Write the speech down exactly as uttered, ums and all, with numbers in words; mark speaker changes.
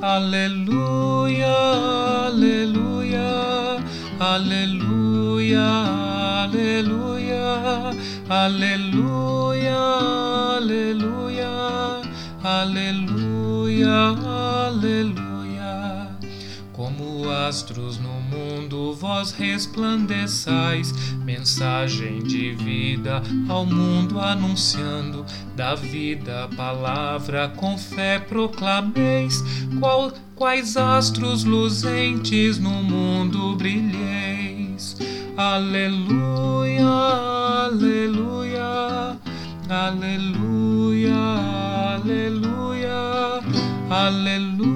Speaker 1: Aleluia, aleluia, aleluia, aleluia, aleluia, aleluia, aleluia, aleluia. Como astros no mundo vós resplandeçais, mensagem de vida ao mundo anunciando, da vida a palavra com fé proclameis, qual, quais astros luzentes no mundo brilheis. Aleluia, aleluia, aleluia, aleluia, aleluia.